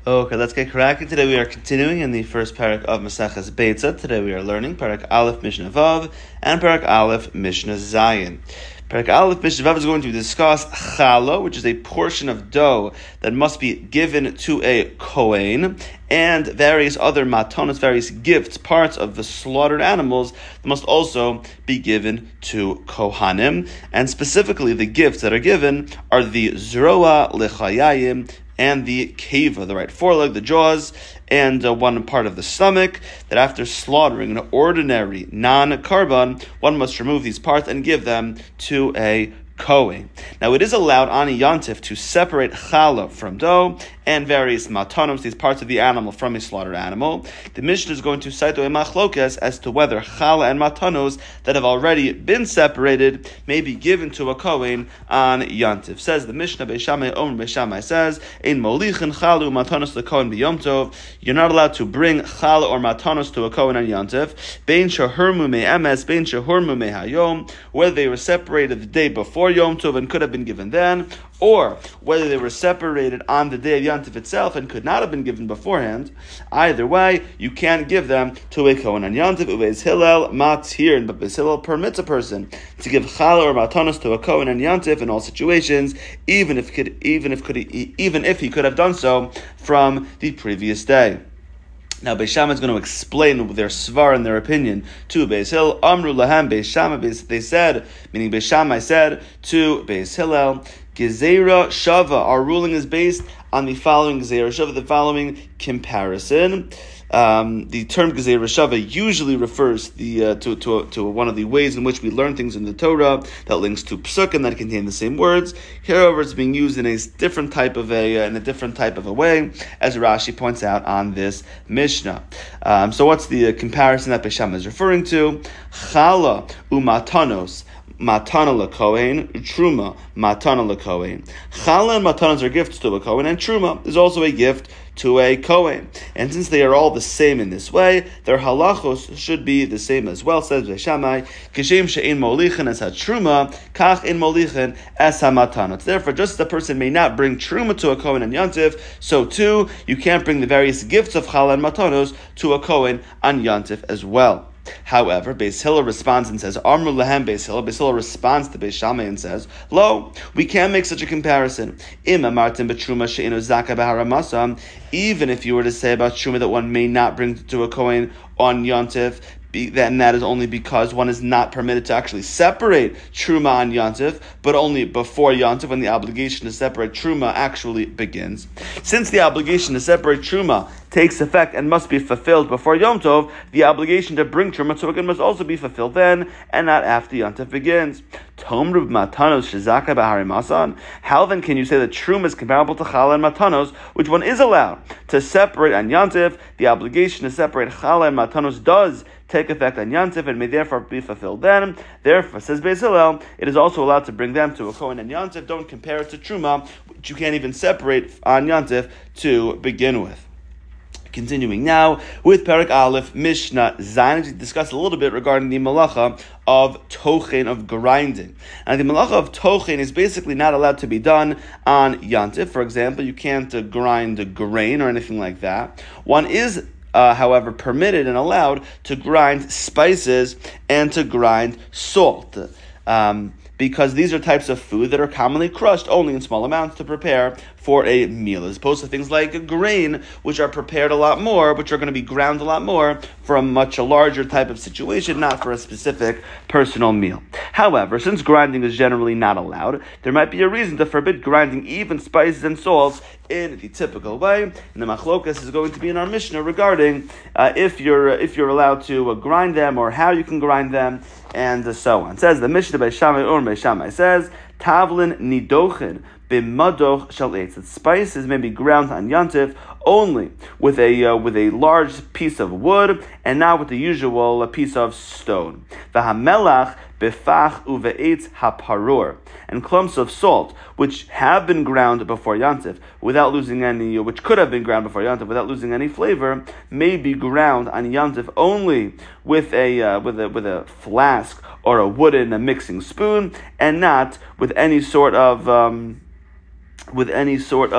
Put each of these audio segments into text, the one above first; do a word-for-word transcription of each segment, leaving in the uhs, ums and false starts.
Okay, let's get cracking. Today we are continuing in the first parak of Maseches Beitza. Today we are learning parak Aleph Mishnah Vav and parak Aleph Mishnah Zayin. Parak Aleph Mishnah Vav is going to discuss challah, which is a portion of dough that must be given to a kohen, and various other matanos, various gifts, parts of the slaughtered animals that must also be given to kohanim. And specifically, the gifts that are given are the zroa lechayayim, and the keva, the right foreleg, the jaws, and uh, one part of the stomach, that after slaughtering an ordinary non-carbon, one must remove these parts and give them to a kohen. Now, it is allowed on a yontif to separate challah from dough and various matanos, these parts of the animal, from a slaughtered animal. The Mishnah is going to cite a machlokes as to whether challah and matanos that have already been separated may be given to a kohen on yontif. Says the Mishnah, Beis Shammai Omer, Beis Shammai says, "Ein molichin chalu matanos lekohen b'yom tov." You're not allowed to bring challah or matanos to a kohen on yontif. Bein shehurmu me'emes, bein shehurmu me'hayom, whether they were separated the day before Yom Tov and could have been given then, or whether they were separated on the day of Yontif itself and could not have been given beforehand. Either way, you can't give them to a kohen on Yontif. Beis Hillel matir, but Beis Hillel permits a person to give challah or matanos to a kohen on Yontif in all situations, even if could, even if could, even if he could have done so from the previous day. Now, Beis Shammai is going to explain their svar and their opinion to Beis Hillel. Amru lahem Beis Shammai, they said, meaning Beis Shammai said to Beis Hillel, Gezerah Shava, our ruling is based on the following Gezerah Shava, the following comparison. Um, the term Gezerah Shava usually refers the, uh, to, to, to one of the ways in which we learn things in the Torah that links to psukim that contain the same words. Here, however, it's being used in a different type of a uh, in a different type of a way, as Rashi points out on this Mishnah. Um, so, what's the uh, comparison that Beis Shammai is referring to? Chala umatanos. Matana lekohen, truma, matana lekohen. Challah and matanos are gifts to a kohen, and truma is also a gift to a kohen. And since they are all the same in this way, their halachos should be the same as well. Says Beis Shammai, Kishem she'in molichin es ha-truma, kach in molichin es ha-matanot. Therefore, just as a person may not bring truma to a kohen on Yontif, so too, you can't bring the various gifts of challah and matanos to a kohen on Yontif as well. However, Beis Hillel responds and says, Amru lahem Beis Hillel. Beis Hillel responds to Beis Shammai and says, Lo, we can't make such a comparison. Im amartim b'truma she'inu zaka b'haramasa. Even if you were to say about truma that one may not bring to a kohen on Yontif, then that is only because one is not permitted to actually separate truma on Yontif, but only before Yontif, when the obligation to separate truma actually begins. Since the obligation to separate truma takes effect and must be fulfilled before Yom Tov, the obligation to bring truma to a kohen must also be fulfilled then, and not after Yontif begins. Tomru matanos shezaka b'harimasan. How then can you say that truma is comparable to challah and matanos, which one is allowed to separate on Yontif? The obligation to separate challah and matanos does take effect on Yontif and may therefore be fulfilled then. Therefore, says Beis Hillel, it is also allowed to bring them to a kohen on Yontif. Don't compare it to truma, which you can't even separate on Yontif to begin with. Continuing now with Parak Aleph Mishnah Zayin, we discuss a little bit regarding the malacha of tochen, of grinding. And the malacha of tochen is basically not allowed to be done on Yontif. For example, you can't uh, grind a grain or anything like that. One is Uh, however, permitted and allowed to grind spices and to grind salt. Um, because these are types of food that are commonly crushed only in small amounts to prepare for a meal, as opposed to things like a grain, which are prepared a lot more, which are going to be ground a lot more for a much larger type of situation, not for a specific personal meal. However, since grinding is generally not allowed, there might be a reason to forbid grinding even spices and salts in the typical way. And the machlokas is going to be in our Mishnah regarding uh, if you're uh, if you're allowed to uh, grind them or how you can grind them, and uh, so on. It says the Mishnah Beis Shammai or Beis Shammai says tavlin nidochin b'madoch shel eitz. That spices may be ground on Yontif only with a uh, with a large piece of wood and not with the usual uh, piece of stone. V'hamelach befach uve'etz haparur, and clumps of salt which have been ground before Yontif without losing any, which could have been ground before Yontif without losing any flavor, may be ground on Yontif only with a uh, with a with a flask or a wooden a mixing spoon, and not with any sort of um, with any sort of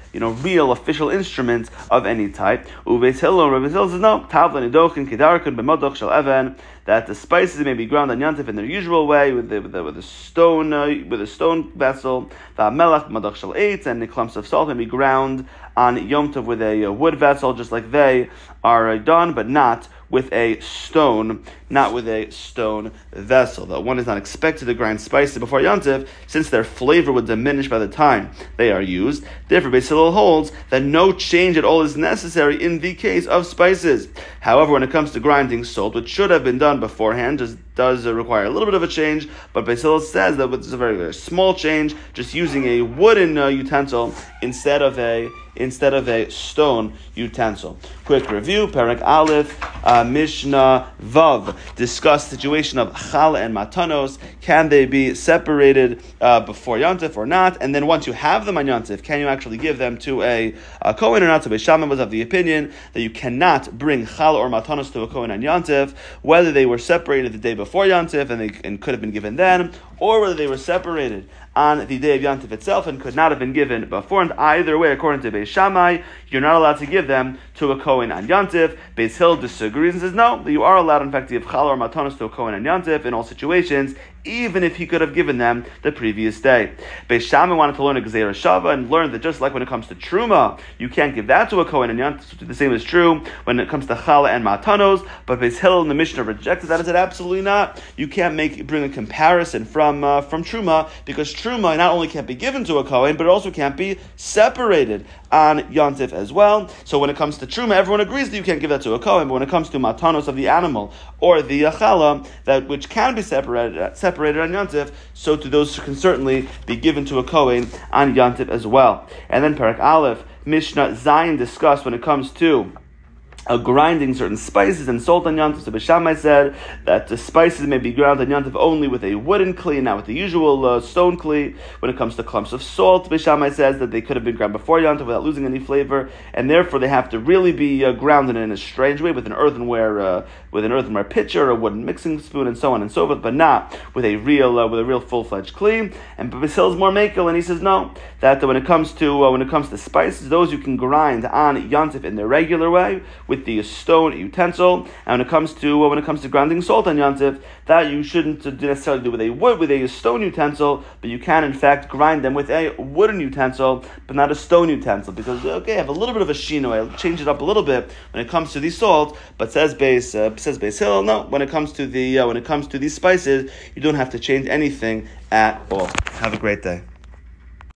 you know, real official instrument of any type. Uveis Hillel, Uveis Hillel says no. Tavlan idochin kedarkun b'modoch shel even, that the spices may be ground on Yantif in their usual way with the, with, the, with a stone uh, with a stone vessel. V'amelach b'modoch shel eitz, and the clumps of salt may be ground on Yom Tov with a, a wood vessel, just like they are uh, done, but not with a stone, not with a stone vessel. That one is not expected to grind spices before Yom Tov, since their flavor would diminish by the time they are used. Therefore, Beis Hillel holds that no change at all is necessary in the case of spices. However, when it comes to grinding salt, which should have been done beforehand, just does uh, require a little bit of a change, but Beis Hillel says that it's a very, very small change, just using a wooden uh, utensil instead of a instead of a stone utensil. Quick review: Perek Aleph, uh, Mishnah Vav, discuss the situation of challah and matanos. Can they be separated uh, before Yom Tov or not? And then once you have them on Yom Tov, can you actually give them to a, a Kohen or not? So Beis Shammai was of the opinion that you cannot bring challah or matanos to a Kohen on Yom Tov, whether they were separated the day before Yom Tov and they and could have been given then, or whether they were separated on the day of Yom Tov itself and could not have been given before. And either way, according to Beis Shammai, you're not allowed to give them to a Kohen on Yom Tov. Beis Hillel disagrees and says no, that you are allowed, in fact, to give challah or matanos to a Kohen on Yom Tov in all situations, even if he could have given them the previous day. Beis Shammai wanted to learn a Gezerah Shava and learn that just like when it comes to Truma, you can't give that to a Kohen on Yom Tov. The same is true when it comes to challah and matanos. But Beis Hillel in the Mishnah rejected that and said absolutely not. You can't make bring a comparison from uh, from Truma, because Truma not only can't be given to a Kohen, but it also can't be separated on Yom Tov as well. So when it comes to Truma, everyone agrees that you can't give that to a Kohen, but when it comes to matanos of the animal or the challah, that which can be separated, uh, separated on Yom Tov, so to those who can certainly be given to a Kohen on Yom Tov as well. And then Perek Aleph, Mishnah Zayin discussed when it comes to Uh, grinding certain spices and salt on Yom Tov. So Beis Shammai said that the spices may be ground on Yom Tov only with a wooden kli, not with the usual uh, stone kli. When it comes to clumps of salt, Beis Shammai says that they could have been ground before Yom Tov without losing any flavor, and therefore they have to really be uh, grounded in a strange way with an earthenware, uh, with an earthenware pitcher, a wooden mixing spoon, and so on and so forth, but not with a real, uh, with a real full-fledged kli. And Beis Hillel is more makel, and he says no, that when it comes to uh, when it comes to spices, those you can grind on Yom Tov in the regular way with the stone utensil, and when it comes to uh, when it comes to grinding salt on Yom Tov, that you shouldn't necessarily do with a wood with a stone utensil, but you can in fact grind them with a wooden utensil, but not a stone utensil, because okay, I have a little bit of a shino, I'll change it up a little bit when it comes to the salt. But says Beis uh, says Beis Hillel, no, when it comes to the uh, when it comes to these spices, you don't have to change anything at all. Have a great day.